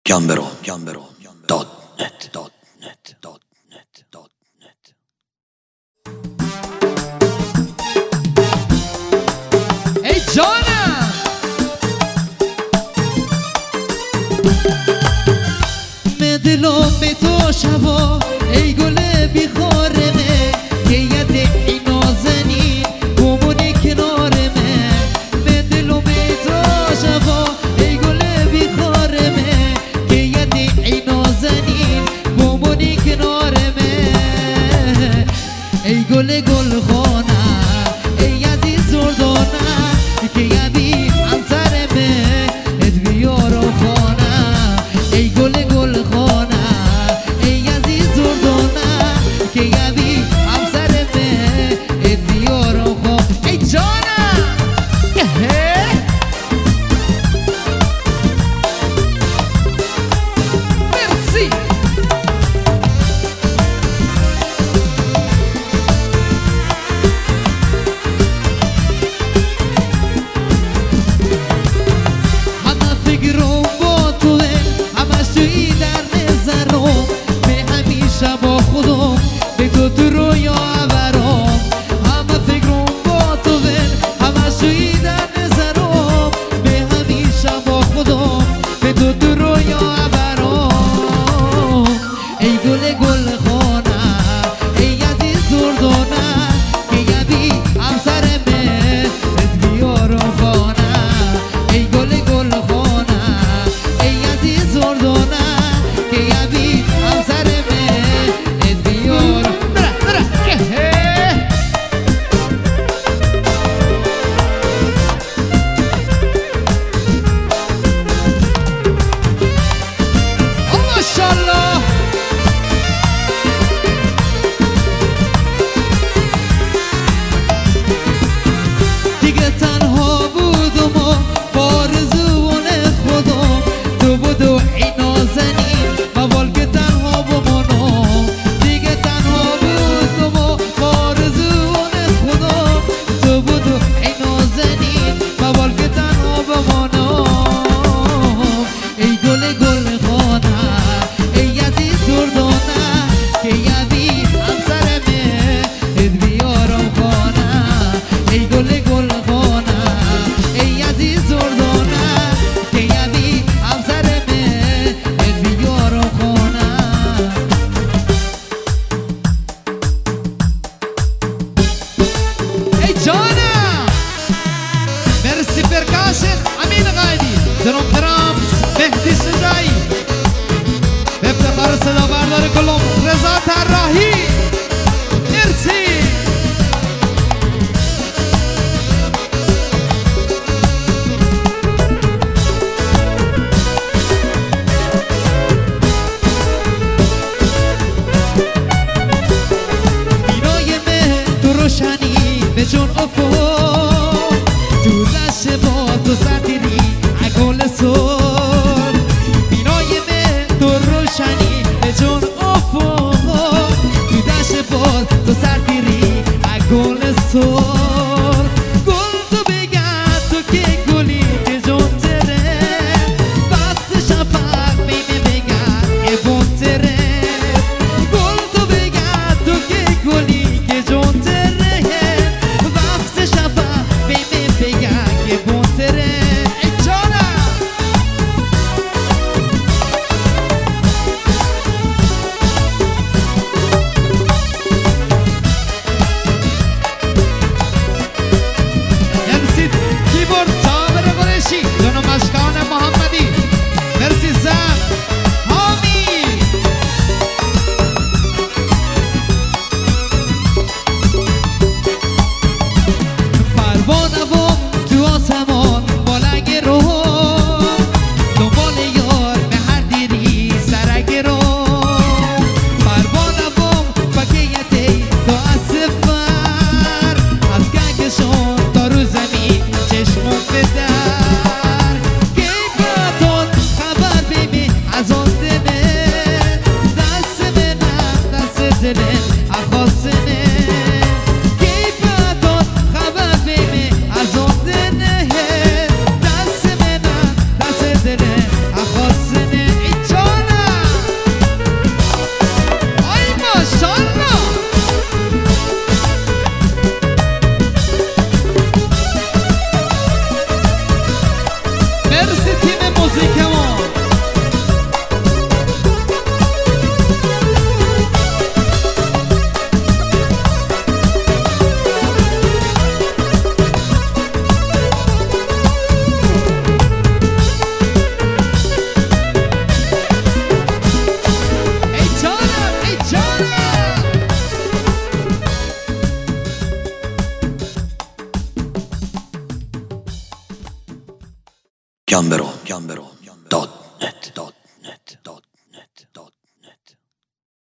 gamberå.net. ای جانم مدلم به تو شوا ای گل بیخارمه که ید ای نازنین بمونی کنارمه مدلم به تو شوا ای گل بیخارمه که ید ای نازنین بمونی کنارمه ای گل گل خانه ای عزیز زردانه که یبی همسرمه ات بیارم خانه ای گل گل خانه ای عزیز زردانه که یبی همسرمه ات بیارم خانه ای جانم مرسی با خودم به تو رویا برام همه فکرم با تو ول همه شوی در نظرم به همیشه با خودم به تو رویا برام ای گل گل خانه ای عزیز زردانه که یبی همسرمه ات بیارم خانه ای گل گل خانه ای عزیز زردانه که یبی همسرمه گمبرو داد